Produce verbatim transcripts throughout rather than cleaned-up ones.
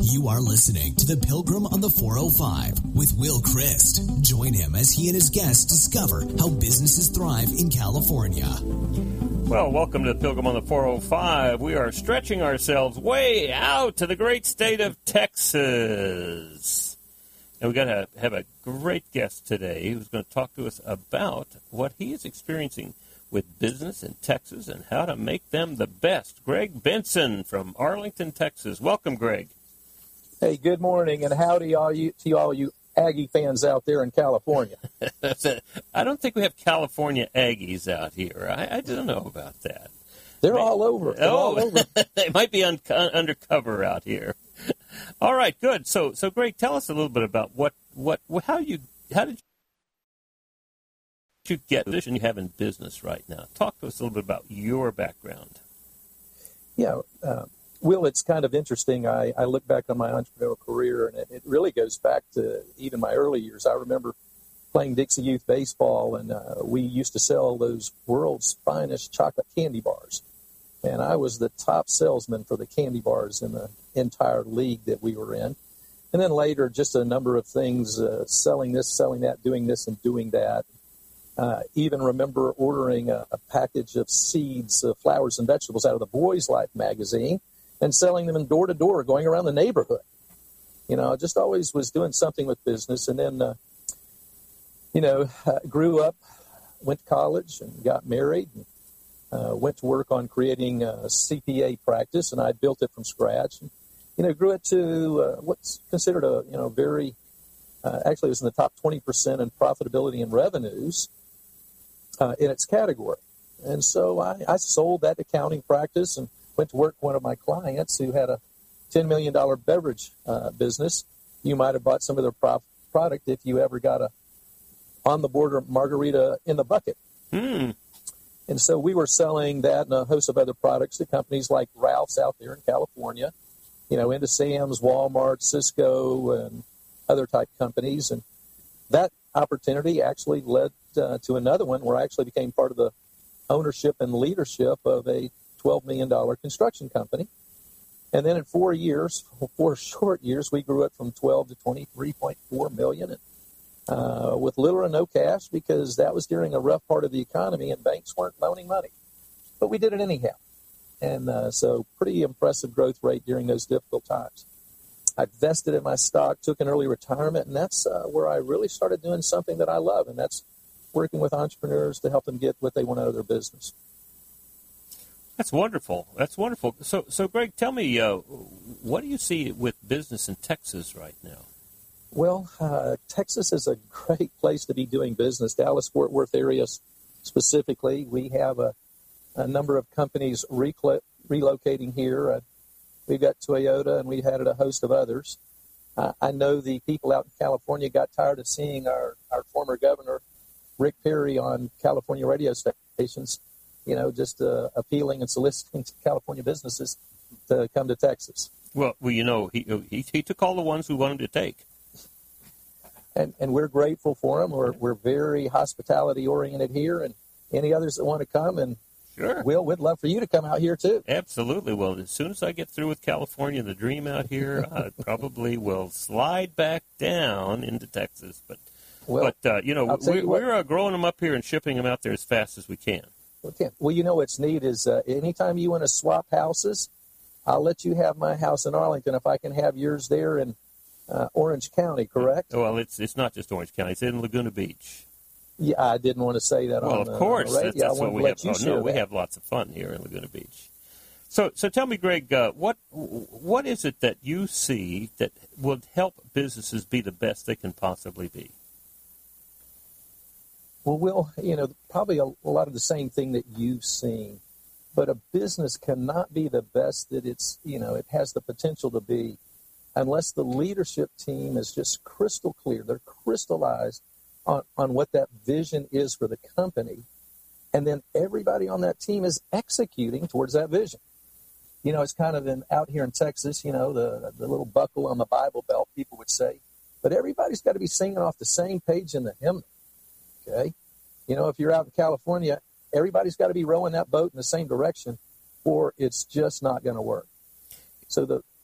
You are listening to The Pilgrim on the four oh five with Will Christ. Join him as he and his guests discover how businesses thrive in California. Well, welcome to The Pilgrim on the four oh five. We are stretching ourselves way out to the great state of Texas. And we've got to have a great guest today who's going to talk to us about what he is experiencing with business in Texas and how to make them the best. Greg Benson from Arlington, Texas. Welcome, Greg. Hey, good morning, and howdy all you, to all you Aggie fans out there in California. I don't think we have California Aggies out here. I, I don't know about that. They're Maybe. all over. They're oh, all over. They might be un, un, undercover out here. All right, good. So, so Greg, tell us a little bit about what, what, how you, how did you get the position you have in business right now? Talk to us a little bit about your background. Yeah, uh, Will, it's kind of interesting. I, I look back on my entrepreneurial career, and it, it really goes back to even my early years. I remember playing Dixie Youth Baseball, and uh, we used to sell those world's finest chocolate candy bars. And I was the top salesman for the candy bars in the entire league that we were in. And then later, just a number of things, uh, selling this, selling that, doing this, and doing that. Uh, even remember ordering a, a package of seeds, uh, flowers, and vegetables out of the Boys Life magazine and selling them in door to door, going around the neighborhood. You know, I just always was doing something with business. And then, uh, you know, uh, grew up, went to college and got married, and uh, went to work on creating a C P A practice, and I built it from scratch. And, you know, grew it to uh, what's considered a, you know, very, uh, actually it was in the top twenty percent in profitability and revenues uh, in its category. And so I, I sold that accounting practice and went to work with one of my clients who had a ten million dollars beverage uh, business. You might have bought some of their prof- product if you ever got a on-the-border margarita in the bucket. Hmm. And so we were selling that and a host of other products to companies like Ralph's out there in California, you know, into Sam's, Walmart, Cisco, and other type companies. And that opportunity actually led uh, to another one where I actually became part of the ownership and leadership of a twelve million dollars construction company. And then in four years, four short years, we grew it from twelve to twenty-three point four million dollars. Uh, with little or no cash, because that was during a rough part of the economy and banks weren't loaning money. But we did it anyhow. And uh, so pretty impressive growth rate during those difficult times. I vested in my stock, took an early retirement, and that's uh, where I really started doing something that I love, and that's working with entrepreneurs to help them get what they want out of their business. That's wonderful. That's wonderful. So, so Greg, tell me, uh, what do you see with business in Texas right now? Well, uh, Texas is a great place to be doing business. Dallas-Fort Worth area specifically, we have a, a number of companies recl- relocating here. Uh, we've got Toyota, and we've had a host of others. Uh, I know the people out in California got tired of seeing our, our former governor, Rick Perry, on California radio stations, you know, just uh, appealing and soliciting to California businesses to come to Texas. Well, well, you know, he, he, he took all the ones who wanted to take. And, and we're grateful for them. We're we're very hospitality oriented here, and any others that want to come, and sure, Will, we'd love for you to come out here too. Absolutely. Well, as soon as I get through with California, the dream out here, I probably will slide back down into Texas. But well, but uh, you know, we, you we're uh, growing them up here and shipping them out there as fast as we can. Okay. Well, you know what's neat is uh, anytime you want to swap houses, I'll let you have my house in Arlington if I can have yours there in Uh, Orange County, correct? Well, it's it's not just Orange County. It's in Laguna Beach. Yeah, I didn't want to say that well, on the Well, of course. radio. That's, that's I what we have. Oh, no, we have lots of fun here in Laguna Beach. So so tell me, Greg, uh, what what is it that you see that would help businesses be the best they can possibly be? Well, Will, you know, probably a, a lot of the same thing that you've seen. But a business cannot be the best that it's, you know, it has the potential to be unless the leadership team is just crystal clear. They're crystallized on, on what that vision is for the company. And then everybody on that team is executing towards that vision. You know, it's kind of in, out here in Texas, you know, the, the little buckle on the Bible belt, people would say. But everybody's got to be singing off the same page in the hymn. Okay? You know, if you're out in California, everybody's got to be rowing that boat in the same direction, or it's just not going to work. So the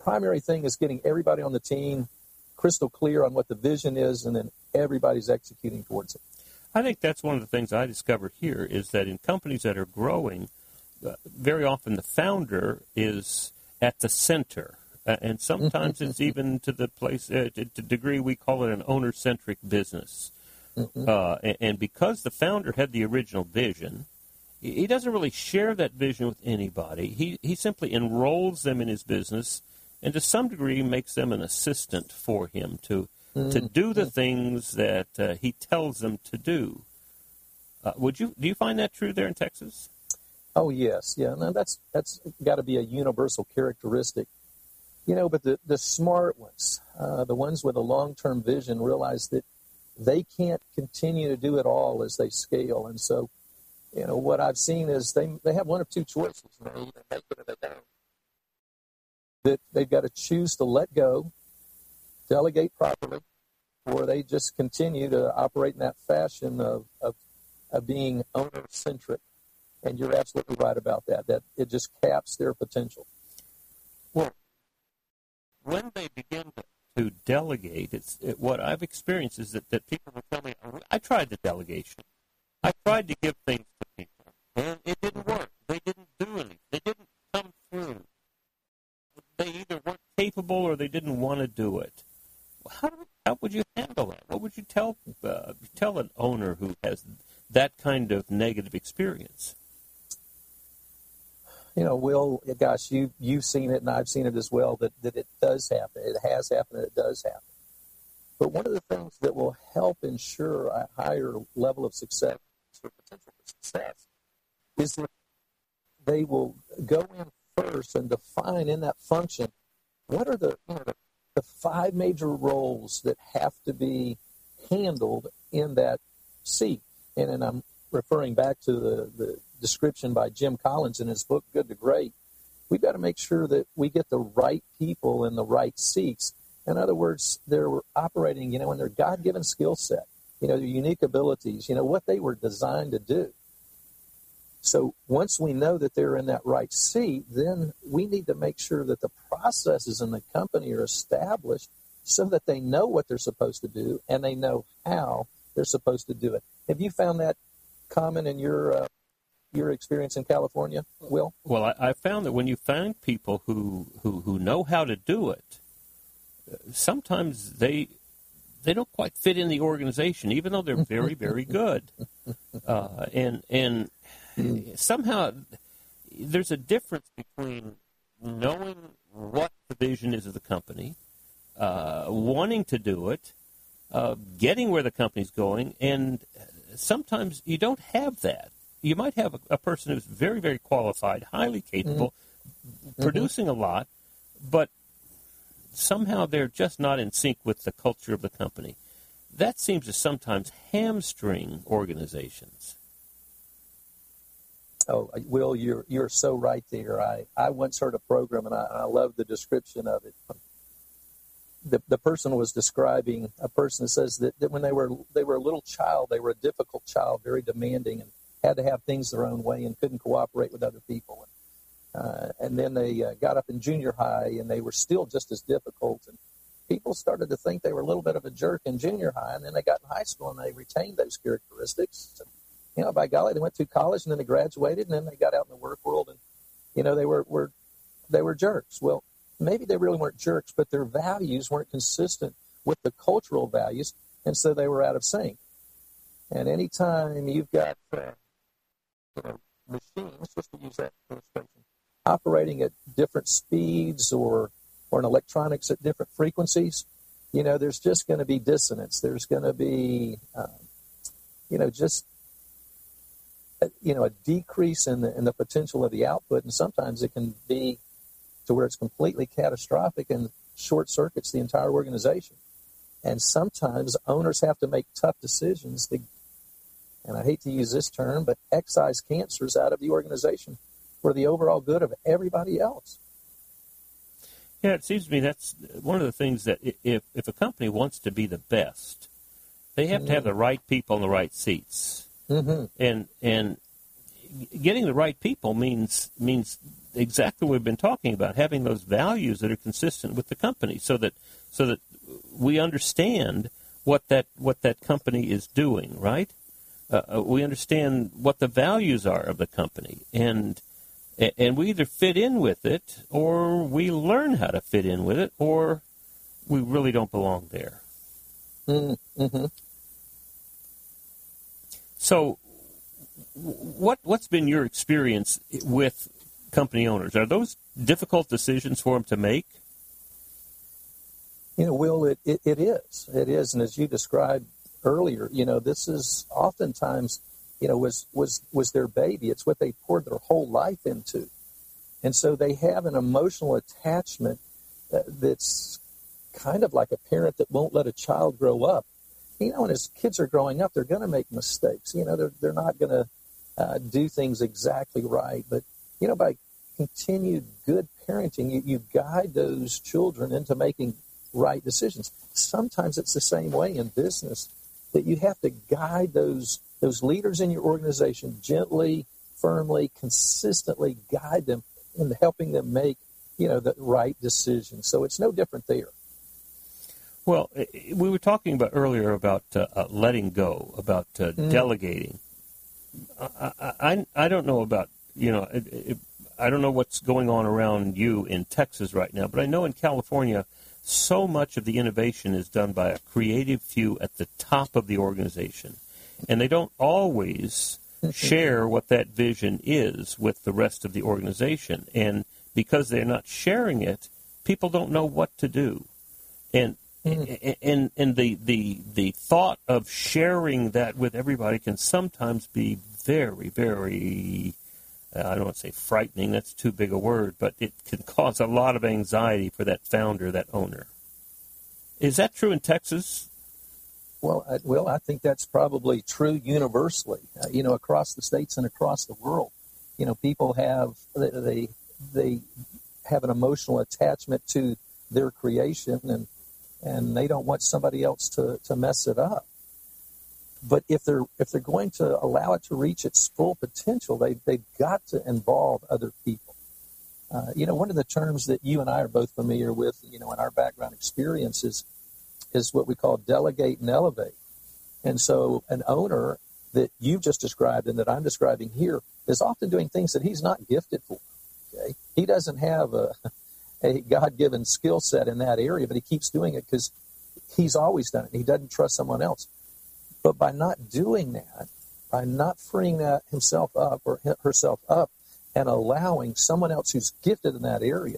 primary thing is getting everybody on the team crystal clear on what the vision is, and then everybody's executing towards it. I think that's one of the things I discovered here is that in companies that are growing, uh, very often the founder is at the center. Uh, and sometimes it's even to the place, uh, to the degree we call it an owner-centric business. Mm-hmm. Uh, and, and because the founder had the original vision, he doesn't really share that vision with anybody. He he simply enrolls them in his business and to some degree makes them an assistant for him to mm-hmm. to do the things that uh, he tells them to do. Uh, would you do you find that true there in Texas? Oh, yes. Yeah, no, that's that's got to be a universal characteristic. You know, but the, the smart ones, uh, the ones with a long-term vision, realize that they can't continue to do it all as they scale. And so, you know, what I've seen is they they have one of two choices. You know, either make it or they don't. That they've got to choose to let go, delegate properly, or they just continue to operate in that fashion of, of, of being owner-centric. And you're absolutely right about that, that it just caps their potential. Well, when they begin to, to delegate, it's it, what I've experienced is that, that people will tell me, I tried the delegation. I tried to give things to people, and it didn't work. They didn't do anything. They didn't come through. They either weren't capable or they didn't want to do it. How, do, how would you handle that? What would you tell uh, tell an owner who has that kind of negative experience? You know, Will, gosh, you, you've seen it and I've seen it as well, that, that it does happen. It has happened and it does happen. But one of the things that will help ensure a higher level of success or potential for success is that they will go in first and define in that function what are the, you know, the, the five major roles that have to be handled in that seat. And, and I'm referring back to the, the description by Jim Collins in his book, Good to Great. We've got to make sure that we get the right people in the right seats. In other words, they're operating, you know, in their God-given skill set, you know, their unique abilities, you know, what they were designed to do. So once we know that they're in that right seat, then we need to make sure that the processes in the company are established so that they know what they're supposed to do and they know how they're supposed to do it. Have you found that common in your uh, your experience in California, Will? Well, I, I found that when you find people who, who, who know how to do it, sometimes they they don't quite fit in the organization, even though they're very, very good. Uh, and and somehow there's a difference between knowing what the vision is of the company, uh, wanting to do it, uh, getting where the company's going, and sometimes you don't have that. You might have a, a person who's very, very qualified, highly capable, mm-hmm. producing a lot, but somehow they're just not in sync with the culture of the company. That seems to sometimes hamstring organizations. Oh, Will, you're you're so right there. I, I once heard a program, and I, I love the description of it. The the person was describing a person that says that, that when they were they were a little child, they were a difficult child, very demanding, and had to have things their own way and couldn't cooperate with other people. And, uh, and then they uh, got up in junior high, and they were still just as difficult. And people started to think they were a little bit of a jerk in junior high, and then they got in high school, and they retained those characteristics. And, you know, by golly, they went to college, and then they graduated, and then they got out in the work world, and, you know, they were, were they were jerks. Well, maybe they really weren't jerks, but their values weren't consistent with the cultural values, and so they were out of sync. And anytime you've got uh, you know, machines, just to use that illustration, operating at different speeds or or in electronics at different frequencies, you know, there's just going to be dissonance. There's going to be, um, you know, just, a, you know, a decrease in the in the potential of the output, and sometimes it can be to where it's completely catastrophic and short circuits the entire organization. And sometimes owners have to make tough decisions to, and I hate to use this term, but excise cancers out of the organization for the overall good of everybody else. Yeah, it seems to me that's one of the things that if, if a company wants to be the best, they have mm-hmm. to have the right people in the right seats. Mm-hmm. And and getting the right people means means exactly what we've been talking about, having those values that are consistent with the company, so that so that we understand what that what that company is doing, right? Uh, we understand what the values are of the company, and and we either fit in with it, or we learn how to fit in with it, or we really don't belong there. Mm-hmm. So, what what's been your experience with company owners? Are those difficult decisions for them to make? You know, Will, it, it, it is. It is. And as you described earlier, you know, this is oftentimes, you know, was, was, was their baby. It's what they poured their whole life into. And so they have an emotional attachment uh, that's kind of like a parent that won't let a child grow up. You know, and as kids are growing up, they're going to make mistakes. You know, they're, they're not going to uh, do things exactly right. But, you know, by continued good parenting, you, you guide those children into making right decisions. Sometimes it's the same way in business, that you have to guide those those leaders in your organization gently, firmly, consistently guide them in helping them make, you know, the right decisions. So it's no different there. Well, we were talking about earlier about uh, uh, letting go, about uh, mm. delegating. I, I I don't know about, you know, it, it, I don't know what's going on around you in Texas right now, but I know in California, so much of the innovation is done by a creative few at the top of the organization. And they don't always share what that vision is with the rest of the organization. And because they're not sharing it, people don't know what to do. And mm. and and the, the the thought of sharing that with everybody can sometimes be very, very, uh, I don't want to say frightening, that's too big a word, but it can cause a lot of anxiety for that founder, that owner. Is that true in Texas? Well, I, well, I think that's probably true universally, uh, you know, across the states and across the world. You know, people have, they they have an emotional attachment to their creation, and and they don't want somebody else to, to mess it up. But if they're if they're going to allow it to reach its full potential, they they've got to involve other people. Uh, you know, one of the terms that you and I are both familiar with, you know, in our background experiences, is what we call delegate and elevate. And so an owner that you've just described and that I'm describing here is often doing things that he's not gifted for. Okay, he doesn't have a a God-given skill set in that area, but he keeps doing it because he's always done it. He doesn't trust someone else. But by not doing that, by not freeing that himself up or herself up and allowing someone else who's gifted in that area,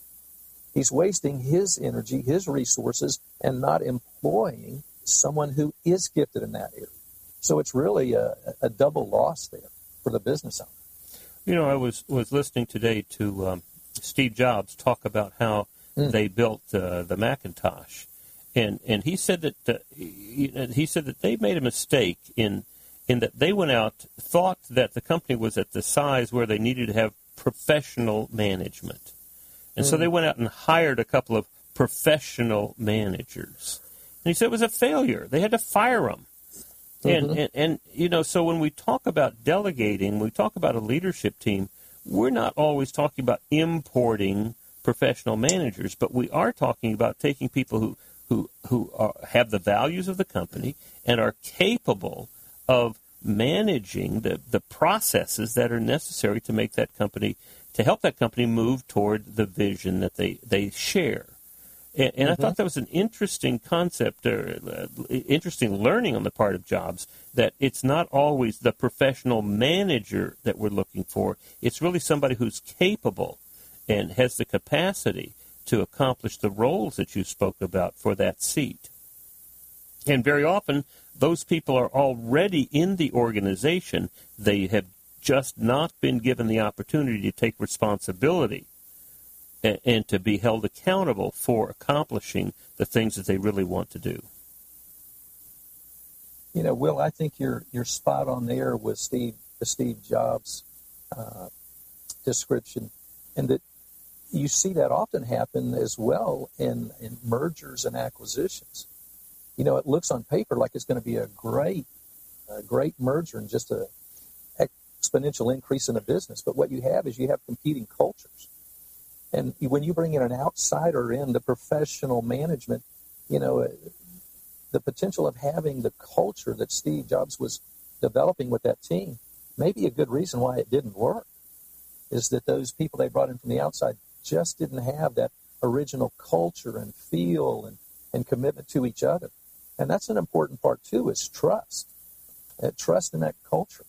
he's wasting his energy, his resources, and not employing someone who is gifted in that area. So it's really a, a double loss there for the business owner. You know, I was, was listening today to um, Steve Jobs talk about how mm. they built uh, the Macintosh. And and he said that uh, he, he said that they made a mistake in in that they went out, thought that the company was at the size where they needed to have professional management, and mm. so they went out and hired a couple of professional managers. And he said it was a failure. They had to fire them. Mm-hmm. And, and and you know, so when we talk about delegating, we talk about a leadership team, we're not always talking about importing professional managers, but we are talking about taking people who. who who are, have the values of the company and are capable of managing the, the processes that are necessary to make that company, to help that company move toward the vision that they, they share. And, and mm-hmm. I thought that was an interesting concept, or uh, interesting learning on the part of Jobs, that it's not always the professional manager that we're looking for. It's really somebody who's capable and has the capacity to accomplish the roles that you spoke about for that seat. And very often, those people are already in the organization. They have just not been given the opportunity to take responsibility and, and to be held accountable for accomplishing the things that they really want to do. You know, Will, I think you're you're spot on there with Steve, the Steve Jobs uh, description, and that you see that often happen as well in, in mergers and acquisitions. You know, it looks on paper like it's going to be a great, a great merger and just a exponential increase in a business. But what you have is you have competing cultures. And when you bring in an outsider in the professional management, you know, the potential of having the culture that Steve Jobs was developing with that team, maybe a good reason why it didn't work is that those people they brought in from the outside just didn't have that original culture and feel and, and commitment to each other. And that's an important part, too, is trust. Uh, trust in that culture.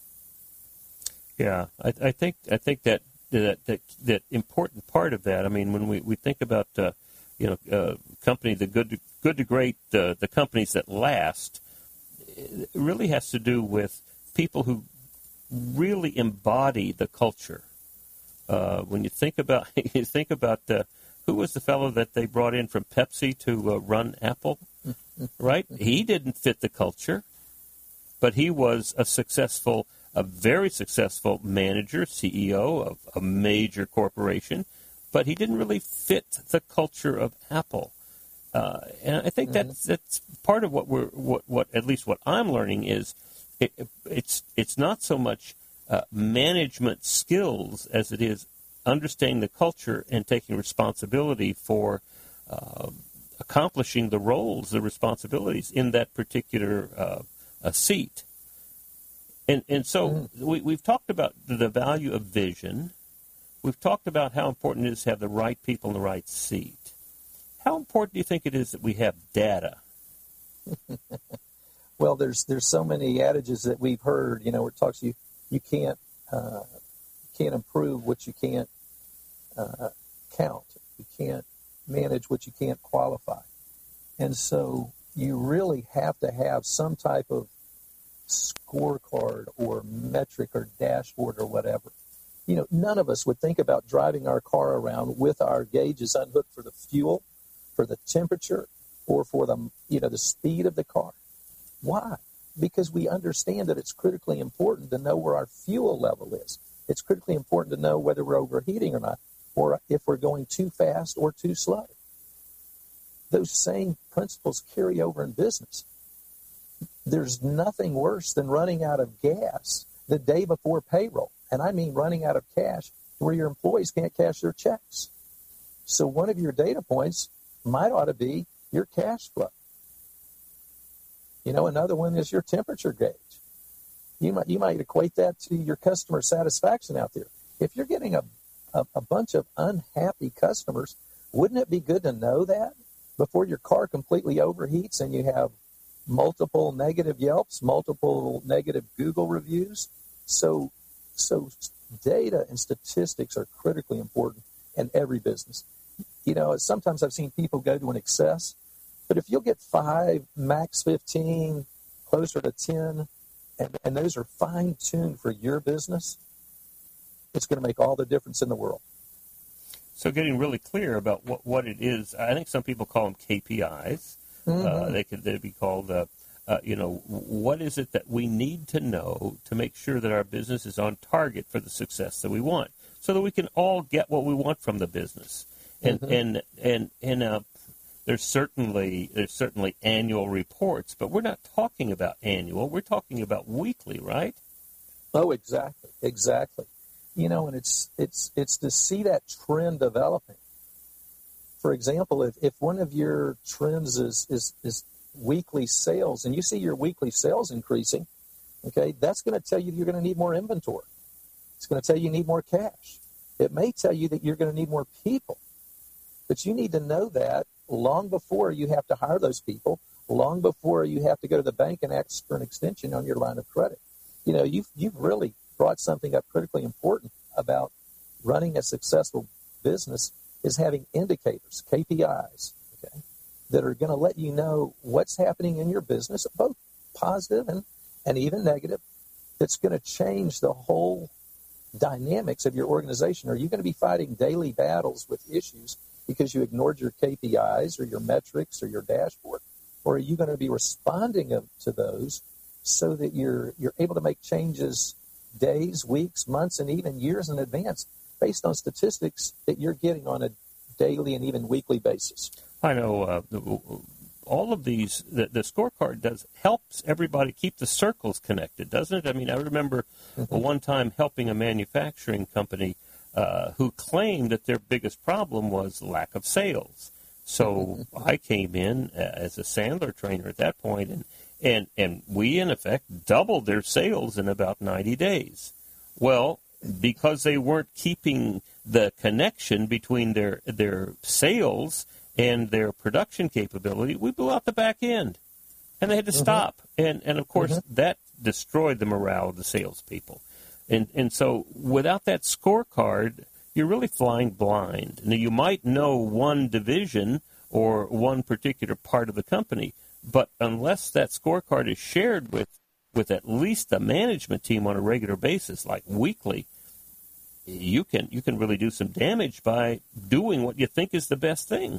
Yeah, I, I think I think that that, that that important part of that. I mean, when we, we think about uh, you know uh, company the good to, good to great uh, the companies that last, it really has to do with people who really embody the culture. Uh, when you think about you think about uh, who was the fellow that they brought in from Pepsi to uh, run Apple, right? He didn't fit the culture, but he was a successful, a very successful manager, C E O of a major corporation, but he didn't really fit the culture of Apple. Uh, and I think mm-hmm. that's that's part of what we're what, what at least what I'm learning is it, it's it's not so much uh, management skills as it is understanding the culture and taking responsibility for uh, accomplishing the roles, the responsibilities in that particular uh, uh, seat. And and so mm-hmm. we, we've talked about the value of vision. We've talked about how important it is to have the right people in the right seat. How important do you think it is that we have data? Well, there's there's so many adages that we've heard. You know, where it talks you you can't uh, can't improve what you can't uh, count. You can't manage what you can't qualify. And so you really have to have some type of scorecard or metric or dashboard or whatever. You know, none of us would think about driving our car around with our gauges unhooked for the fuel, for the temperature, or for the, you know, the speed of the car. Why? Because we understand that it's critically important to know where our fuel level is. It's critically important to know whether we're overheating or not, or if we're going too fast or too slow. Those same principles carry over in business. There's nothing worse than running out of gas the day before payroll. And I mean running out of cash where your employees can't cash their checks. So one of your data points might ought to be your cash flow. You know, another one is your temperature gauge. You might you might equate that to your customer satisfaction out there. If you're getting a, a, a bunch of unhappy customers, wouldn't it be good to know that before your car completely overheats and you have multiple negative Yelps, multiple negative Google reviews? So, so data and statistics are critically important in every business. You know, sometimes I've seen people go to an excess, but if you'll get five, max fifteen, closer to ten, and, and those are fine-tuned for your business, it's going to make all the difference in the world. So getting really clear about what, what it is, I think some people call them K P Is. Mm-hmm. Uh, they could they'd be called, uh, uh, you know, what is it that we need to know to make sure that our business is on target for the success that we want, so that we can all get what we want from the business. And mm-hmm. and and and uh, there's certainly there's certainly annual reports, but we're not talking about annual. We're talking about weekly, right? Oh, exactly, exactly. You know, and it's it's it's to see that trend developing. For example, if, if one of your trends is, is is weekly sales, and you see your weekly sales increasing, okay, that's going to tell you you're going to need more inventory. It's going to tell you you need more cash. It may tell you that you're going to need more people. But you need to know that long before you have to hire those people, long before you have to go to the bank and ask for an extension on your line of credit. You know, you've, you've really brought something up critically important about running a successful business is having indicators, K P Is, okay, that are going to let you know what's happening in your business, both positive and, and even negative, that's going to change the whole dynamics of your organization. Are you going to be fighting daily battles with issues because you ignored your K P Is or your metrics or your dashboard? Or are you going to be responding to those so that you're you're able to make changes days, weeks, months, and even years in advance based on statistics that you're getting on a daily and even weekly basis? I know uh, all of these, the, the scorecard does helps everybody keep the circles connected, doesn't it? I mean, I remember mm-hmm. one time helping a manufacturing company uh, who claimed that their biggest problem was lack of sales. So I came in as a Sandler trainer at that point, and, and, and we, in effect, doubled their sales in about ninety days. Well, because they weren't keeping the connection between their their sales and their production capability, we blew out the back end, and they had to mm-hmm. stop. And, and of course, mm-hmm. that destroyed the morale of the salespeople. And, and so without that scorecard, you're really flying blind. Now, you might know one division or one particular part of the company, but unless that scorecard is shared with, with at least the management team on a regular basis, like weekly, you can you can really do some damage by doing what you think is the best thing.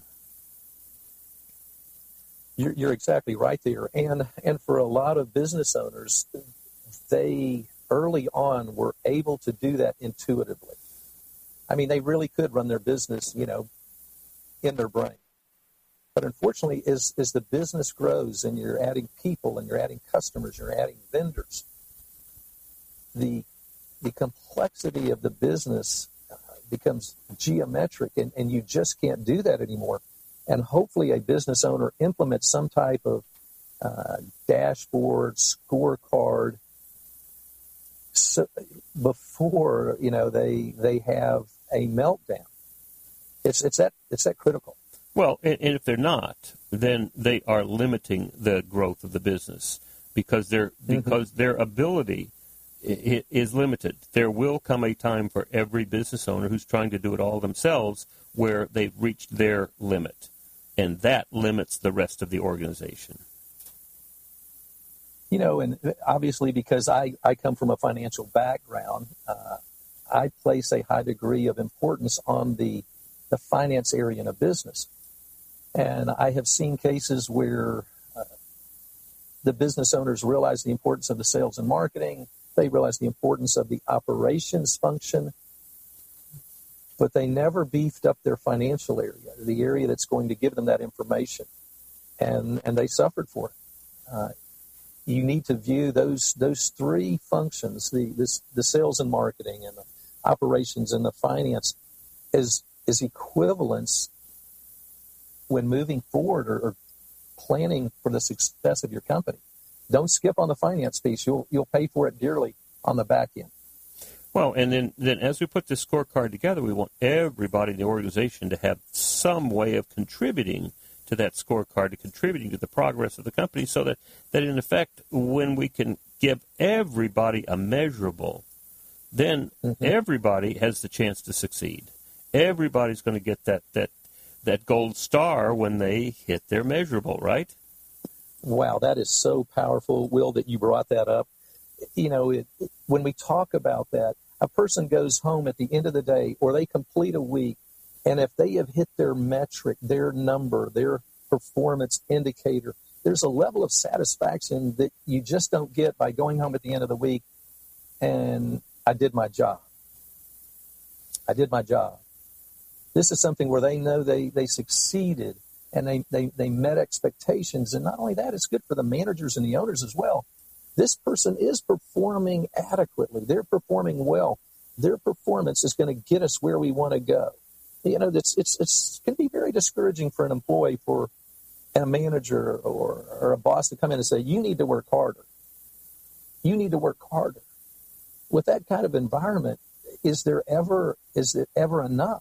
You're, you're exactly right there. And, and for a lot of business owners, they early on were able to do that intuitively. I mean, they really could run their business, you know, in their brain. But unfortunately, as, as the business grows and you're adding people and you're adding customers, you're adding vendors, the the complexity of the business uh, becomes geometric, and, and you just can't do that anymore. And hopefully a business owner implements some type of uh, dashboard, scorecard, so before, you know, they they have a meltdown. It's it's that it's that critical. Well, and, and if they're not, then they are limiting the growth of the business because their because mm-hmm. their ability i- is limited. There will come a time for every business owner who's trying to do it all themselves where they've reached their limit, and that limits the rest of the organization. You know, and obviously because I, I come from a financial background, uh, I place a high degree of importance on the, the finance area in a business. And I have seen cases where uh, the business owners realize the importance of the sales and marketing. They realize the importance of the operations function, but they never beefed up their financial area, the area that's going to give them that information. And, and they suffered for it. Uh, You need to view those those three functions, the this, the sales and marketing and the operations and the finance, as, as equivalents when moving forward or, or planning for the success of your company. Don't skip on the finance piece. You'll you'll pay for it dearly on the back end. Well, and then, then as we put this scorecard together, we want everybody in the organization to have some way of contributing to that scorecard, to contributing to the progress of the company, so that, that in effect, when we can give everybody a measurable, then mm-hmm. everybody has the chance to succeed. Everybody's going to get that, that, that gold star when they hit their measurable, right? Wow, that is so powerful, Will, that you brought that up. You know, it, it, when we talk about that, a person goes home at the end of the day, or they complete a week, and if they have hit their metric, their number, their performance indicator, there's a level of satisfaction that you just don't get by going home at the end of the week and I did my job. I did my job. This is something where they know they, they succeeded and they, they, they met expectations. And not only that, it's good for the managers and the owners as well. This person is performing adequately. They're performing well. Their performance is going to get us where we want to go. You know, it's it's it's can be very discouraging for an employee, for a manager or, or a boss to come in and say, you need to work harder. You need to work harder. With that kind of environment, is there ever is it ever enough?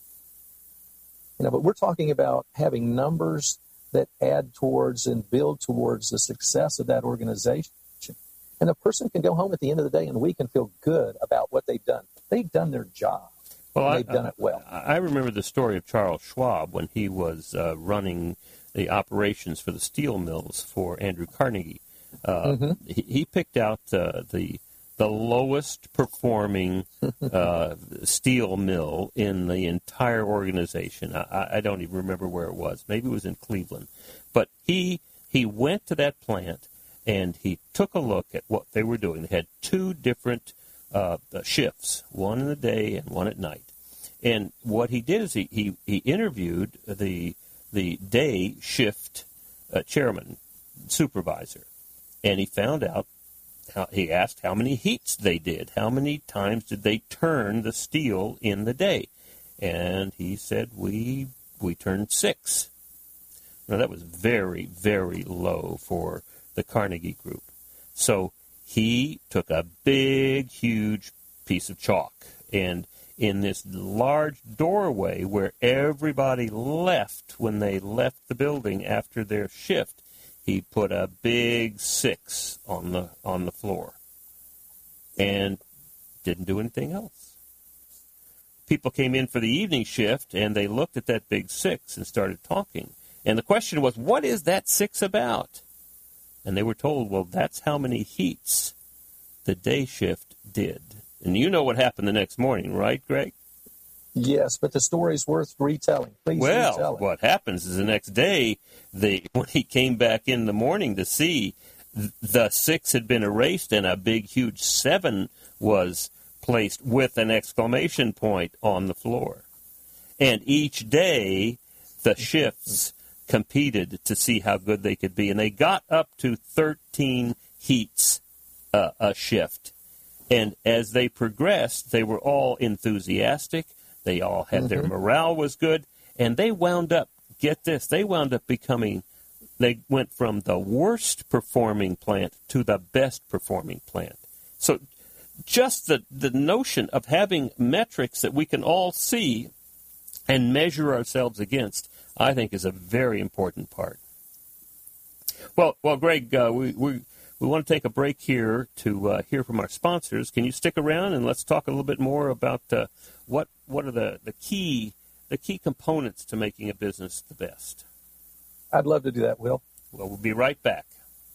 You know, but we're talking about having numbers that add towards and build towards the success of that organization. And the person can go home at the end of the day and we can feel good about what they've done. They've done their job. Well, they've I, done it well. I remember the story of Charles Schwab when he was uh, running the operations for the steel mills for Andrew Carnegie. Uh, mm-hmm. he, he picked out uh, the the lowest performing uh, steel mill in the entire organization. I, I don't even remember where it was. Maybe it was in Cleveland. But he he went to that plant and he took a look at what they were doing. They had two different uh, shifts, one in the day and one at night. And what he did is he, he, he interviewed the the day shift uh, chairman, supervisor, and he found out, how, he asked how many heats they did, how many times did they turn the steel in the day, and he said, we we turned six. Now, that was very, very low for the Carnegie Group. So he took a big, huge piece of chalk, and in this large doorway where everybody left when they left the building after their shift, he put a big six on the on the floor and didn't do anything else. People came in for the evening shift, and they looked at that big six and started talking. And the question was, what is that six about? And they were told, well, that's how many heats the day shift did. And you know what happened the next morning, right, Greg? Yes, but the story's worth retelling. Please well, retell it. What happens is the next day, they, when he came back in the morning to see, the six had been erased and a big, huge seven was placed with an exclamation point on the floor. And each day, the shifts competed to see how good they could be. And they got up to thirteen heats uh, a shift. And as they progressed, they were all enthusiastic. They all had mm-hmm. their morale was good. And they wound up, get this, they wound up becoming, they went from the worst performing plant to the best performing plant. So just the, the notion of having metrics that we can all see and measure ourselves against, I think, is a very important part. Well, well, Greg, uh, we, we we want to take a break here to uh, hear from our sponsors. Can you stick around and let's talk a little bit more about uh, what what are the, the key the key components to making a business the best? I'd love to do that, Will. Well, we'll be right back.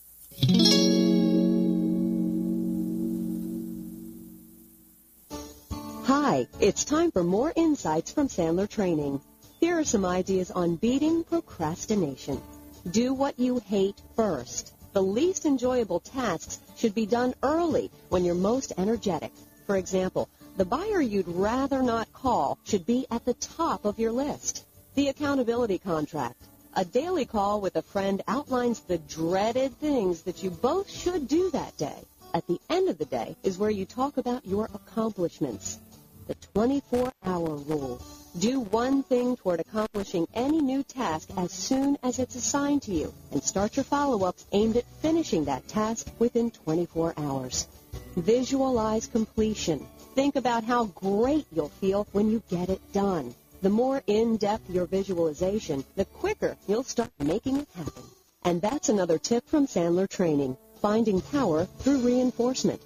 Hi, it's time for more insights from Sandler Training. Here are some ideas on beating procrastination. Do what you hate first. The least enjoyable tasks should be done early when you're most energetic. For example, the buyer you'd rather not call should be at the top of your list. The accountability contract. A daily call with a friend outlines the dreaded things that you both should do that day. At the end of the day is where you talk about your accomplishments. The twenty-four hour rule. Do one thing toward accomplishing any new task as soon as it's assigned to you, and start your follow-ups aimed at finishing that task within twenty-four hours. Visualize completion. Think about how great you'll feel when you get it done. The more in-depth your visualization, the quicker you'll start making it happen. And that's another tip from Sandler Training, finding power through reinforcement.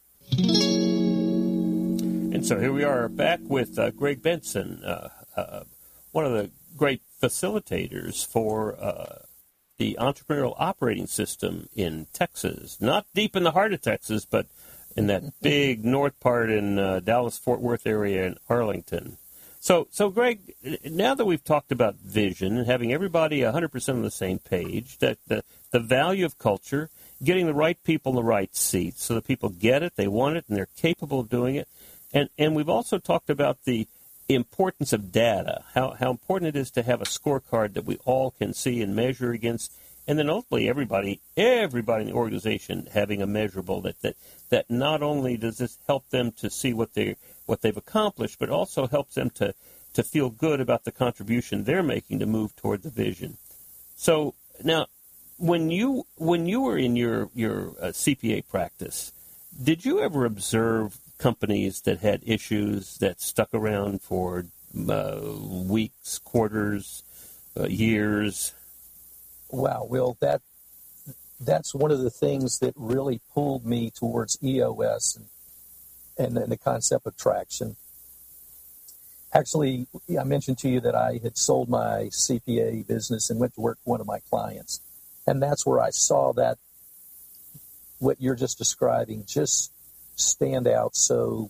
And so here we are back with uh, Greg Benson, uh, uh, one of the great facilitators for uh, the entrepreneurial operating system in Texas. Not deep in the heart of Texas, but in that big north part in uh, Dallas-Fort Worth area in Arlington. So, so Greg, now that we've talked about vision and having everybody one hundred percent on the same page, that the, the value of culture, getting the right people in the right seats so that people get it, they want it, and they're capable of doing it. And and we've also talked about the importance of data, how, how important it is to have a scorecard that we all can see and measure against, and then ultimately everybody, everybody in the organization having a measurable that, that, that not only does this help them to see what they what they've accomplished, but also helps them to, to feel good about the contribution they're making to move toward the vision. So now, when you when you were in your your uh, C P A practice, did you ever observe companies that had issues that stuck around for uh, weeks, quarters, uh, years? Wow, Will, that that's one of the things that really pulled me towards E O S and, and, and the concept of traction. Actually, I mentioned to you that I had sold my C P A business and went to work for one of my clients. And that's where I saw that, what you're just describing, just stand out so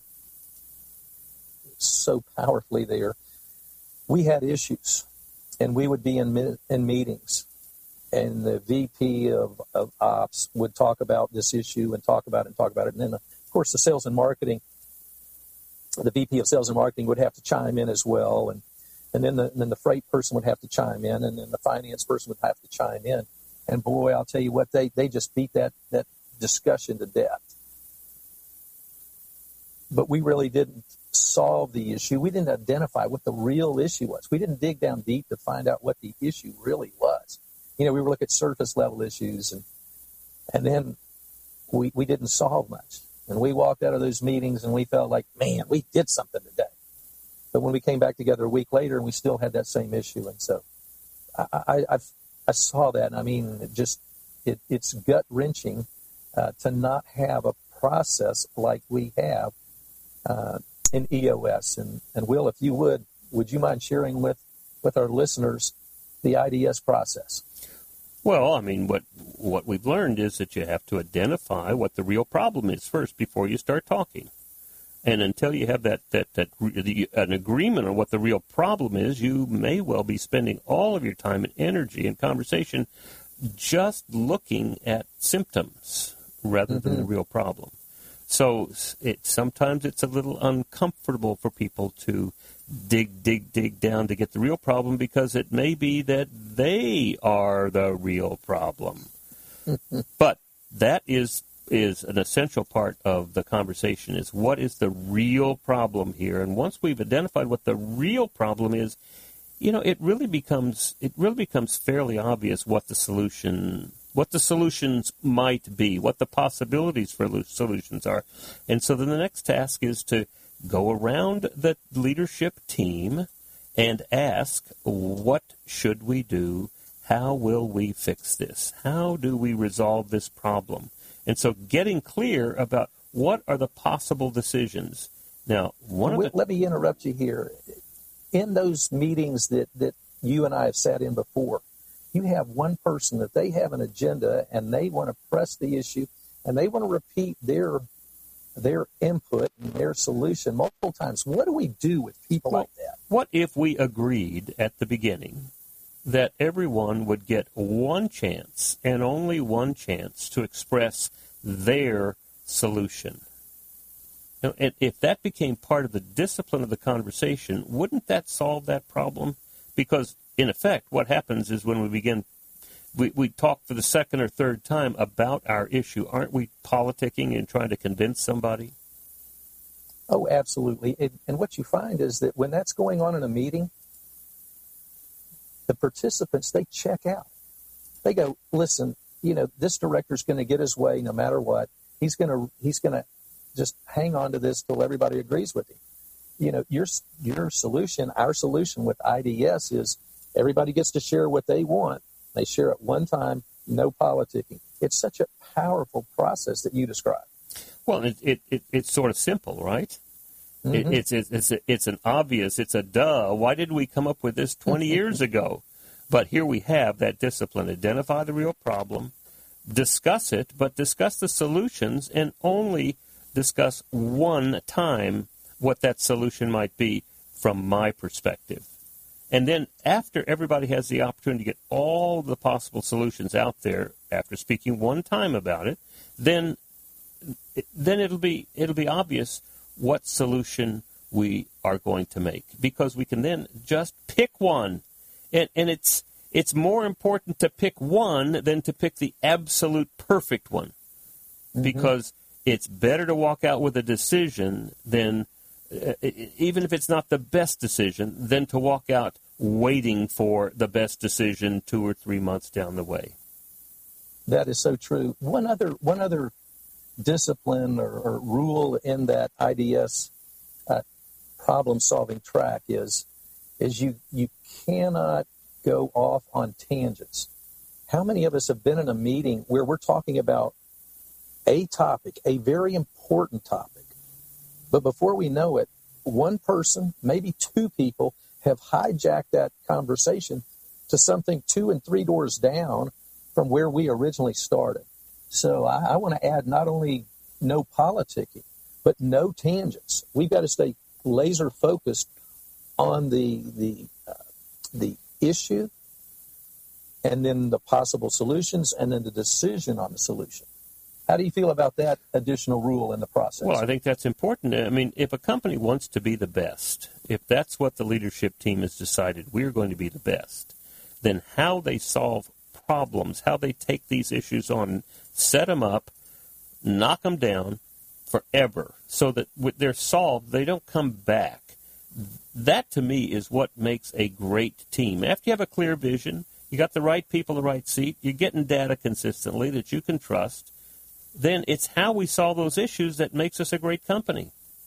so powerfully there. We had issues, and we would be in in meetings, and the V P of, of ops would talk about this issue and talk about it and talk about it. And then, of course, the sales and marketing, the V P of sales and marketing would have to chime in as well. And, and then, the, and then the freight person would have to chime in, and then the finance person would have to chime in. And boy, I'll tell you what, they, they just beat that, that discussion to death. But we really didn't solve the issue. We didn't identify what the real issue was. We didn't dig down deep to find out what the issue really was. You know, we were looking at surface level issues, and and then we we didn't solve much. And we walked out of those meetings and we felt like, man, we did something today. But when we came back together a week later, and we still had that same issue. And so I I, I, I saw that, and I mean, it just it, it's gut wrenching uh, to not have a process like we have uh, in E O S. And and Will, if you would, would you mind sharing with with our listeners the I D S process? Well, I mean, what what we've learned is that you have to identify what the real problem is first before you start talking. And until you have that, that, that the, an agreement on what the real problem is, you may well be spending all of your time and energy and conversation just looking at symptoms rather mm-hmm. than the real problem. So it sometimes it's a little uncomfortable for people to dig, dig, dig down to get the real problem, because it may be that they are the real problem. But that is is an essential part of the conversation, is what is the real problem here. And once we've identified what the real problem is, you know, it really becomes it really becomes fairly obvious what the solution what the solutions might be, what the possibilities for solutions are. And so then the next task is to go around the leadership team and ask, what should we do? How will we fix this? How do we resolve this problem? And so getting clear about what are the possible decisions. Now, one of the... Let me interrupt you here. In those meetings that, that you and I have sat in before, you have one person that they have an agenda and they want to press the issue and they want to repeat their their input and their solution multiple times. What do we do with people well, like that? What if we agreed at the beginning that everyone would get one chance and only one chance to express their solution? Now, and if that became part of the discipline of the conversation, wouldn't that solve that problem? Because in effect, what happens is when we begin, we, we talk for the second or third time about our issue. Aren't we politicking and trying to convince somebody? Oh, absolutely. And, and what you find is that when that's going on in a meeting, the participants, they check out. They go, listen, you know, this director's going to get his way no matter what. He's going to he's going to just hang on to this till everybody agrees with him. You know, your your solution, our solution with I D S is everybody gets to share what they want. They share at one time, no politicking. It's such a powerful process that you describe. Well, it, it, it it's sort of simple, right? Mm-hmm. It, it's it's it's, a, it's an obvious, it's a duh. Why did we come up with this twenty years ago? But here we have that discipline. Identify the real problem, discuss it, but discuss the solutions, and only discuss one time what that solution might be from my perspective. And then after everybody has the opportunity to get all the possible solutions out there, after speaking one time about it, then then it'll be it'll be obvious what solution we are going to make, because we can then just pick one. And and it's it's more important to pick one than to pick the absolute perfect one. Mm-hmm. Because it's better to walk out with a decision than, uh, even if it's not the best decision, than to walk out waiting for the best decision two or three months down the way. That is so true. One other one other discipline or, or rule in that I D S uh, problem-solving track is is you you cannot go off on tangents. How many of us have been in a meeting where we're talking about a topic, a very important topic, but before we know it, one person, maybe two people, have hijacked that conversation to something two and three doors down from where we originally started. So I, I want to add not only no politicking, but no tangents. We've got to stay laser focused on the the uh, the issue, and then the possible solutions, and then the decision on the solution. How do you feel about that additional rule in the process? Well, I think that's important. I mean, if a company wants to be the best, if that's what the leadership team has decided, we're going to be the best, then how they solve problems, how they take these issues on, set them up, knock them down forever so that they're solved, they don't come back. That, to me, is what makes a great team. After you have a clear vision, you got the right people in the right seat, you're getting data consistently that you can trust, then it's how we solve those issues that makes us a great company.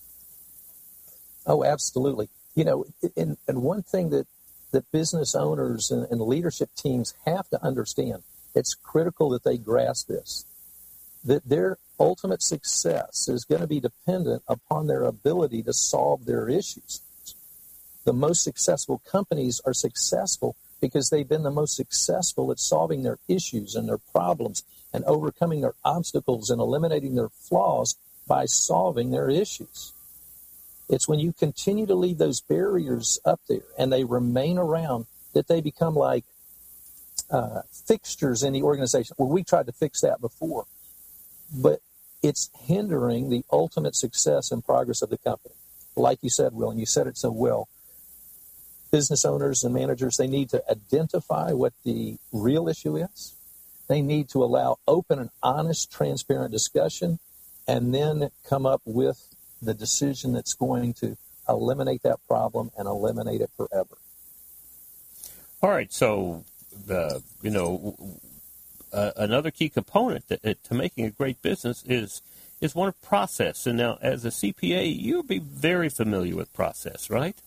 Oh, absolutely. You know, and, and one thing that, that business owners and, and leadership teams have to understand, it's critical that they grasp this, that their ultimate success is going to be dependent upon their ability to solve their issues. The most successful companies are successful because they've been the most successful at solving their issues and their problems and overcoming their obstacles and eliminating their flaws by solving their issues. It's when you continue to leave those barriers up there and they remain around that they become like uh, fixtures in the organization. Well, we tried to fix that before, but it's hindering the ultimate success and progress of the company. Like you said, Will, and you said it so well, business owners and managers, they need to identify what the real issue is. They need to allow open and honest, transparent discussion, and then come up with the decision that's going to eliminate that problem and eliminate it forever. All right, so, uh, you know, uh, another key component that, uh, to making a great business is is one of process. And now, as a C P A, you'll be very familiar with process, right?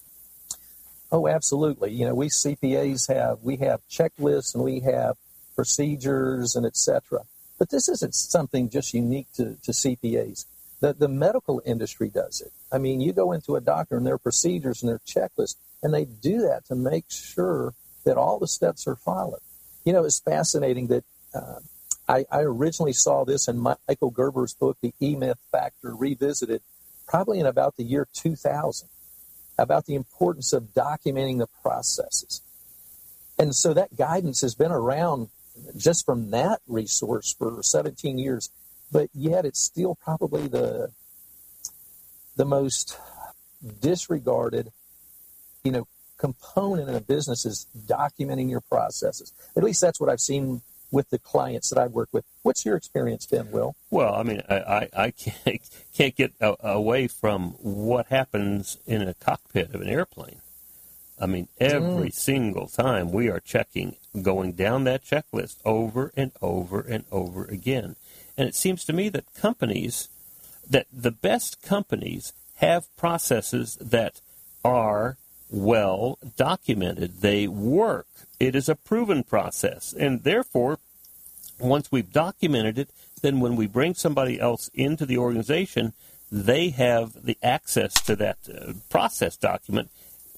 Oh, absolutely. You know, we C P As have, we have checklists and we have procedures and et cetera. But this isn't something just unique to, to C P As. The, the medical industry does it. I mean, you go into a doctor and their procedures and their checklists, and they do that to make sure that all the steps are followed. You know, it's fascinating that uh, I, I originally saw this in Michael Gerber's book, The E-Myth Factor Revisited, probably in about the year two thousand, about the importance of documenting the processes. And so that guidance has been around just from that resource for seventeen years. But yet it's still probably the the most disregarded, you know, component in a business is documenting your processes. At least that's what I've seen with the clients that I've worked with. What's your experience been, Will? Well, I mean, I, I, I can't, can't get a, away from what happens in a cockpit of an airplane. I mean, every mm. single time we are checking, going down that checklist over and over and over again. And it seems to me that companies, that the best companies have processes that are well documented. They work. It is a proven process. And therefore, once we've documented it, then when we bring somebody else into the organization, they have the access to that uh, process document,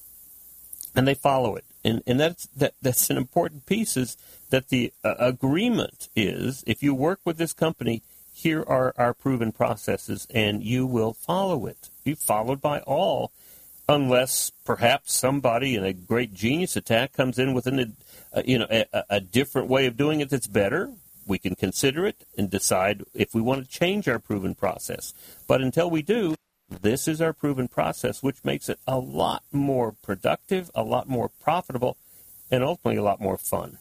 and they follow it. And, and that's, that, that's an important piece, is that the uh, agreement is, if you work with this company, here are our proven processes, and you will follow it. Be followed by all, unless perhaps somebody in a great genius attack comes in with an, uh, you know, a, a different way of doing it that's better. We can consider it and decide if we want to change our proven process. But until we do, this is our proven process, which makes it a lot more productive, a lot more profitable, and ultimately a lot more fun.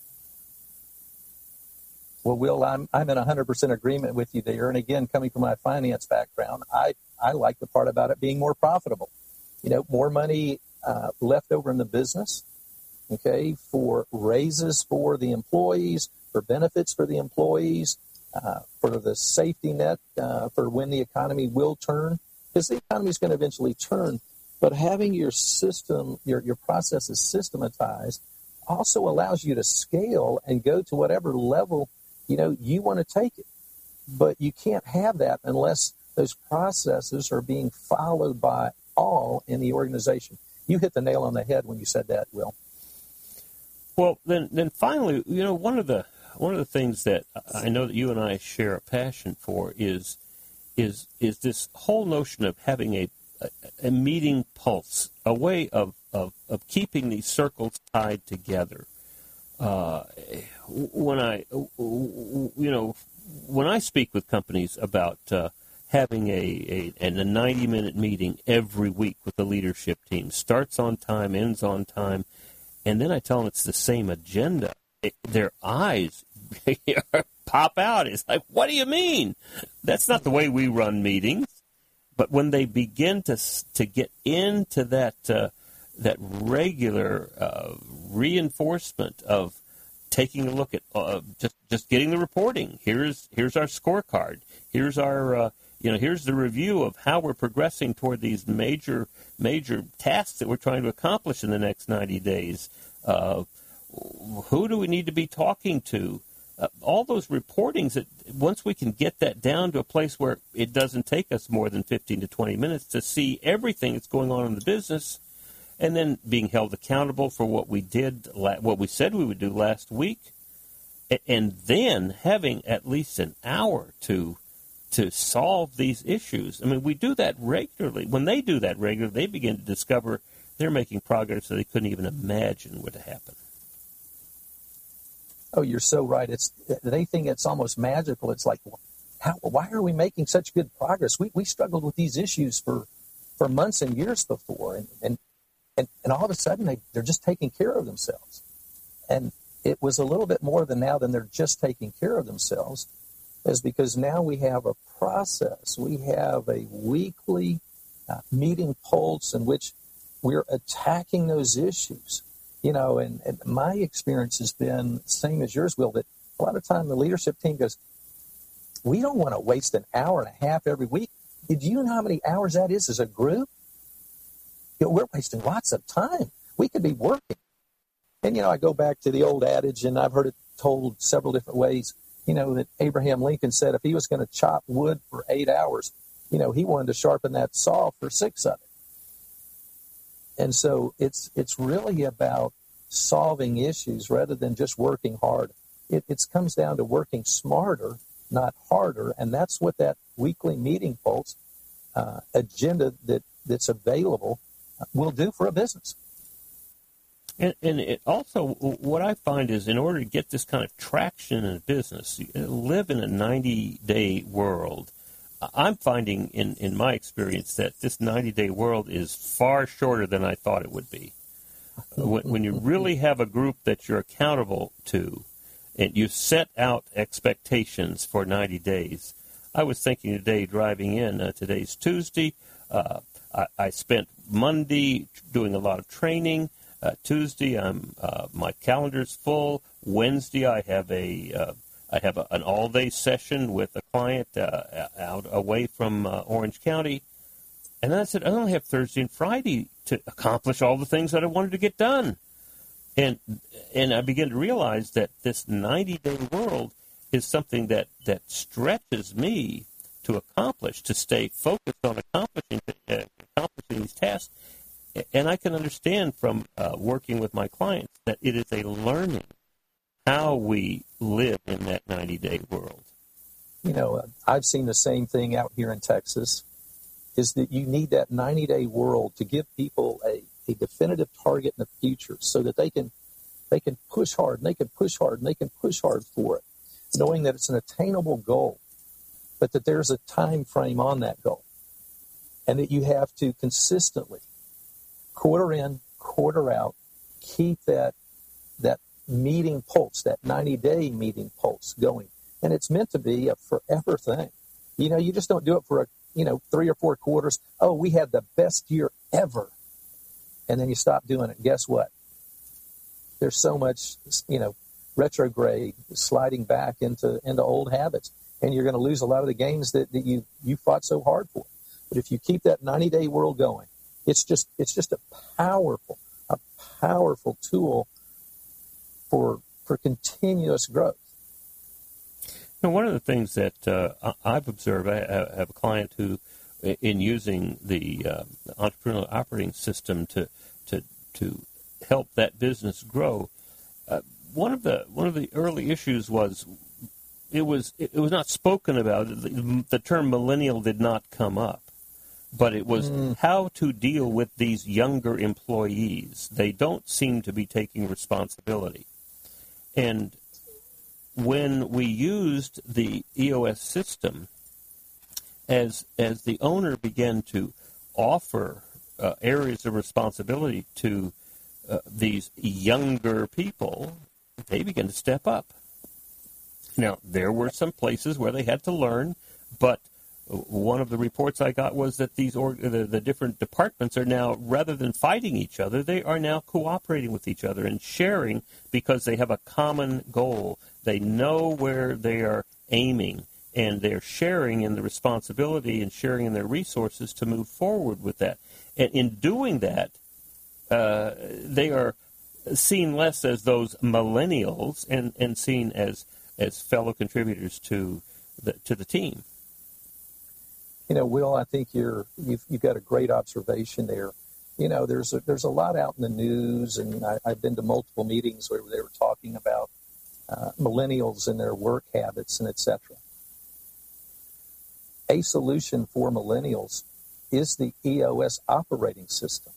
Well, Will, I'm I'm in one hundred percent agreement with you there. And again, coming from my finance background, I, I like the part about it being more profitable. You know, more money uh, left over in the business, okay, for raises for the employees, for benefits for the employees, uh, for the safety net uh, for when the economy will turn, because the economy is going to eventually turn. But having your system, your, your processes systematized also allows you to scale and go to whatever level, you know, you want to take it. But you can't have that unless those processes are being followed by all in the organization. You hit the nail on the head when you said that, Will. Well, then, then finally, you know, one of the one of the things that I know that you and I share a passion for is is is this whole notion of having a a, a meeting pulse, a way of, of, of keeping these circles tied together. Uh, when I, you know, when I speak with companies about uh, having a, a, a ninety-minute meeting every week with the leadership team, starts on time, ends on time, and then I tell them it's the same agenda. it, their eyes pop out. It's like, what do you mean? That's not the way we run meetings. But when they begin to to get into that uh, that regular uh, reinforcement of taking a look at uh, just just getting the reporting. Here's here's our scorecard. Here's our uh, you know here's the review of how we're progressing toward these major major tasks that we're trying to accomplish in the next ninety days. Uh, who do we need to be talking to? Uh, all those reportings, that once we can get that down to a place where it doesn't take us more than fifteen to twenty minutes to see everything that's going on in the business, and then being held accountable for what we did, what we said we would do last week, and then having at least an hour to to solve these issues. I mean, we do that regularly. When they do that regularly, they begin to discover they're making progress that they couldn't even imagine would happen. Oh, you're so right. It's they think it's almost magical. It's like, how, why are we making such good progress? We we struggled with these issues for, for months and years before, and and, and, and all of a sudden they, they're just taking care of themselves. And it was a little bit more than now than they're just taking care of themselves, is because now we have a process. We have a weekly uh, meeting pulse in which we're attacking those issues. You know, and, and my experience has been the same as yours, Will, that a lot of time the leadership team goes, we don't want to waste an hour and a half every week. Do you know how many hours that is as a group? You know, we're wasting lots of time. We could be working. And, you know, I go back to the old adage, and I've heard it told several different ways, you know, that Abraham Lincoln said if he was going to chop wood for eight hours, you know, he wanted to sharpen that saw for six of it. And so it's it's really about solving issues rather than just working hard. It it comes down to working smarter, not harder, and that's what that weekly meeting pulse uh, agenda that, that's available will do for a business. And, and it also, what I find is in order to get this kind of traction in a business, you live in a ninety-day world. I'm finding in, in my experience that this ninety-day world is far shorter than I thought it would be. When, when you really have a group that you're accountable to, and you set out expectations for ninety days. I was thinking today, driving in, uh, today's Tuesday, uh, I, I spent Monday doing a lot of training. Uh, Tuesday, I'm uh, my calendar's full. Wednesday, I have a uh, I have a, an all-day session with a client uh, out away from uh, Orange County. And then I said, I only have Thursday and Friday to accomplish all the things that I wanted to get done. And and I began to realize that this ninety-day world is something that, that stretches me to accomplish, to stay focused on accomplishing, uh, accomplishing these tasks. And I can understand from uh, working with my clients that it is a learning how we live in that ninety-day world. You know, I've seen the same thing out here in Texas, is that you need that ninety-day world to give people a, a definitive target in the future so that they can they can push hard, and they can push hard, and they can push hard for it, knowing that it's an attainable goal, but that there's a time frame on that goal, and that you have to consistently, quarter in, quarter out, keep that that meeting pulse, that ninety-day meeting pulse going. And it's meant to be a forever thing. You know, you just don't do it for, a you know, three or four quarters. Oh, we had the best year ever. And then you stop doing it. Guess what? There's so much, you know, retrograde, sliding back into, into old habits. And you're going to lose a lot of the gains that, that you, you fought so hard for. But if you keep that ninety-day world going, it's just it's just a powerful, a powerful tool for for continuous growth. Now, one of the things that uh, I've observed, I have a client who, in using the uh, entrepreneurial operating system to to to help that business grow, uh, one of the one of the early issues was it was it was not spoken about. The, the term millennial did not come up, but it was mm. how to deal with these younger employees. They don't seem to be taking responsibility, and when we used the E O S system, as as the owner began to offer uh, areas of responsibility to uh, these younger people, they began to step up. Now, there were some places where they had to learn, but one of the reports I got was that these org- the, the different departments are now, rather than fighting each other, they are now cooperating with each other and sharing because they have a common goal. They know where they are aiming, and they're sharing in the responsibility and sharing in their resources to move forward with that. And in doing that, uh, they are seen less as those millennials and, and seen as as fellow contributors to the to the team. You know, Will, I think you're you've, you've got a great observation there. You know, there's a, there's a lot out in the news, and I, I've been to multiple meetings where they were talking about uh, millennials and their work habits and et cetera. A solution for millennials is the E O S operating system,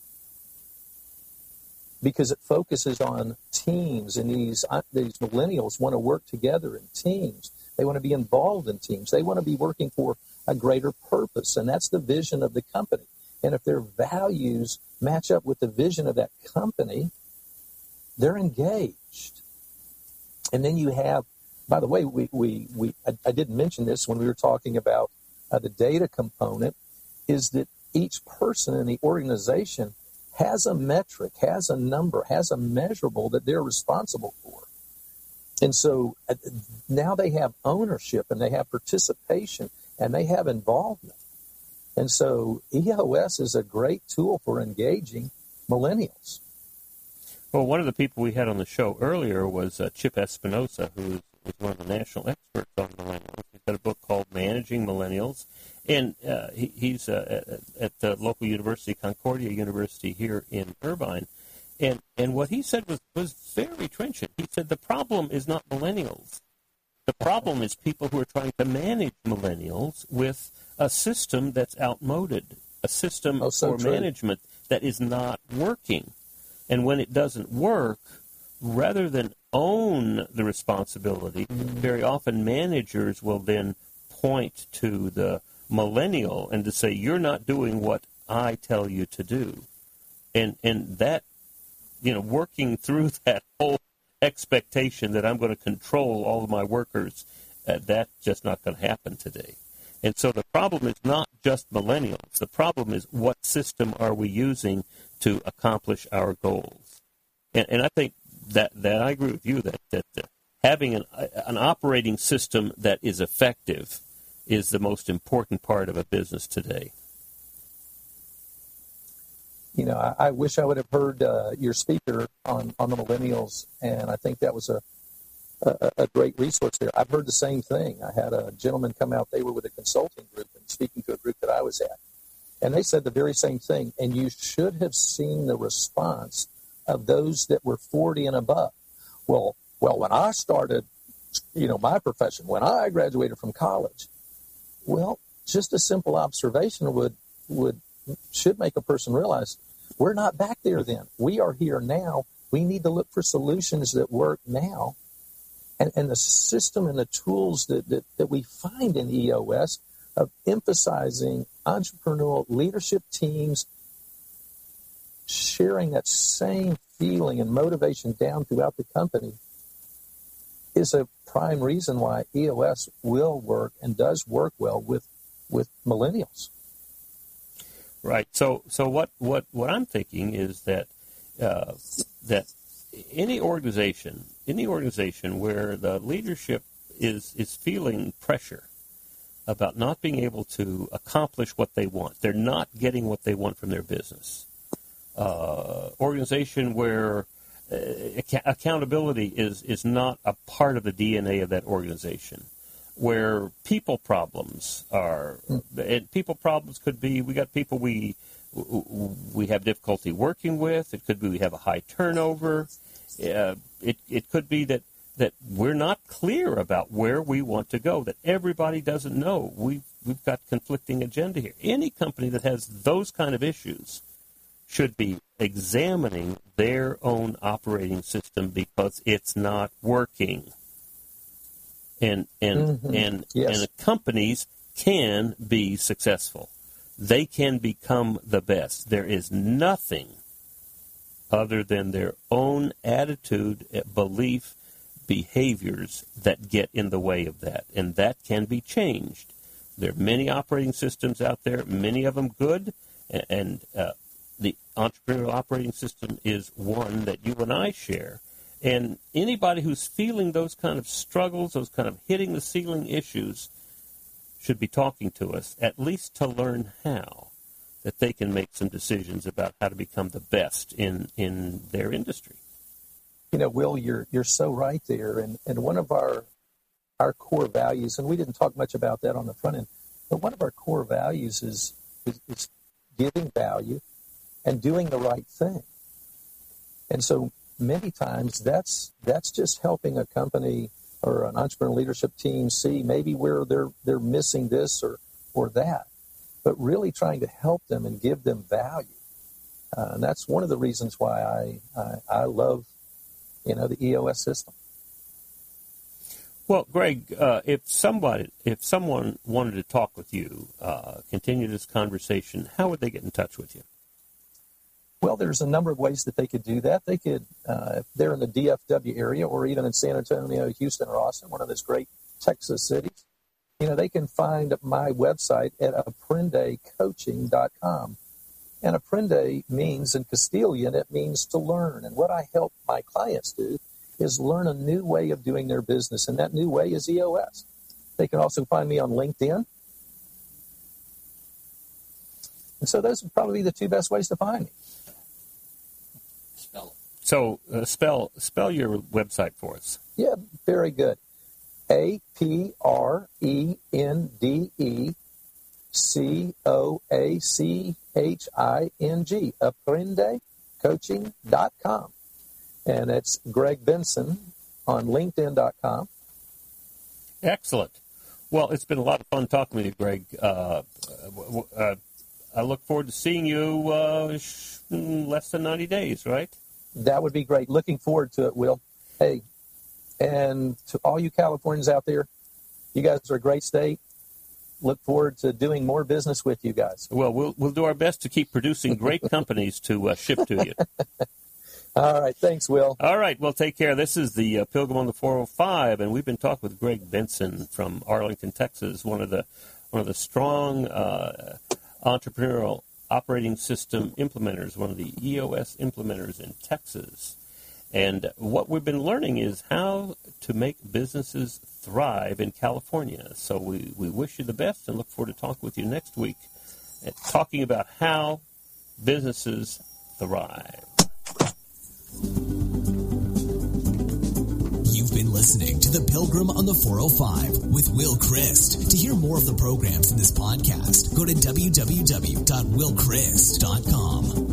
because it focuses on teams, and these uh, these millennials want to work together in teams. They want to be involved in teams. They want to be working for a greater purpose, and that's the vision of the company. And if their values match up with the vision of that company, they're engaged. And then you have, by the way, we we, we I, I didn't mention this when we were talking about uh, the data component, is that each person in the organization has a metric, has a number, has a measurable that they're responsible for. And so uh, now they have ownership, and they have participation, and they have involvement. And so E O S is a great tool for engaging millennials. Well, one of the people we had on the show earlier was uh, Chip Espinosa, who is one of the national experts on millennials. He's got a book called Managing Millennials. And uh, he, he's uh, at, at the local university, Concordia University here in Irvine. And and what he said was, was very trenchant. He said the problem is not millennials. The problem is people who are trying to manage millennials with a system that's outmoded, a system oh, so for true. management that is not working. And when it doesn't work, rather than own the responsibility, mm-hmm. very often managers will then point to the millennial and to say, you're not doing what I tell you to do. And and that, you know, working through that whole expectation that I'm going to control all of my workers, uh, that's just not going to happen today. And so the problem is not just millennials. The problem is, what system are we using to accomplish our goals? And, and I think that, that I agree with you that, that uh, having an, an operating system that is effective is the most important part of a business today. You know, I, I wish I would have heard uh, your speaker on, on the millennials, and I think that was a, a a great resource there. I've heard the same thing. I had a gentleman come out. They were with a consulting group and speaking to a group that I was at, and they said the very same thing. And you should have seen the response of those that were forty and above. Well, well, when I started, you know, my profession, when I graduated from college, well, just a simple observation would would should make a person realize we're not back there then. We are here now. We need to look for solutions that work now. And, and the system and the tools that, that, that we find in E O S of emphasizing entrepreneurial leadership teams, sharing that same feeling and motivation down throughout the company, is a prime reason why E O S will work and does work well with, with millennials. Right. So, so what, what, what I'm thinking is that uh, that any organization, any organization where the leadership is is feeling pressure about not being able to accomplish what they want, they're not getting what they want from their business. Uh, organization where uh, ac- accountability is is not a part of the D N A of that organization. Where people problems are, and people problems could be, we got people we we have difficulty working with. It could be we have a high turnover. Uh, it it could be that, that we're not clear about where we want to go, that everybody doesn't know. We've, we've got conflicting agenda here. Any company that has those kind of issues should be examining their own operating system because it's not working. And and mm-hmm. and yes. and companies can be successful. They can become the best. There is nothing other than their own attitude, belief behaviors that get in the way of that, and that can be changed. There are many operating systems out there, many of them good, and uh, the entrepreneurial operating system is one that you and I share. And anybody who's feeling those kind of struggles, those kind of hitting the ceiling issues, should be talking to us, at least to learn how, that they can make some decisions about how to become the best in, in their industry. You know, Will, you're you're so right there. And, and one of our our core values, and we didn't talk much about that on the front end, but one of our core values is is, is giving value and doing the right thing. And so many times that's that's just helping a company or an entrepreneurial leadership team see maybe where they're they're missing this or or that, but really trying to help them and give them value. Uh, and that's one of the reasons why I I, I love, you know, the E O S system. Well, Greg, uh, if somebody, if someone wanted to talk with you, uh, continue this conversation, how would they get in touch with you? Well, there's a number of ways that they could do that. They could, uh, if they're in the D F W area or even in San Antonio, Houston, or Austin, one of those great Texas cities, you know, they can find my website at apprende coaching dot com. And apprende means, in Castilian, it means to learn. And what I help my clients do is learn a new way of doing their business, and that new way is E O S. They can also find me on LinkedIn. And so those would probably be the two best ways to find me. Spell. So uh, spell spell your website for us. Yeah, very good. A P R E N D E C O A C H I N G, apprende coaching dot com. And it's Greg Benson on LinkedIn dot com. Excellent. Well, it's been a lot of fun talking with you, Greg. Uh, uh, I look forward to seeing you uh, in less than ninety days, right? That would be great. Looking forward to it, Will. Hey, and to all you Californians out there, you guys are a great state. Look forward to doing more business with you guys. Well, we'll, we'll do our best to keep producing great companies to uh, ship to you. All right. Thanks, Will. All right. Well, take care. This is the uh, Pilgrim on the four oh five, and we've been talking with Greg Benson from Arlington, Texas, one of the one of the strong uh, entrepreneurial operating system implementers, one of the E O S implementers in Texas. And what we've been learning is how to make businesses thrive in California. So we, we wish you the best and look forward to talking with you next week, and talking about how businesses thrive. You've been listening to The Pilgrim on the four oh five with Will Christ. To hear more of the programs in this podcast, go to w w w dot will christ dot com.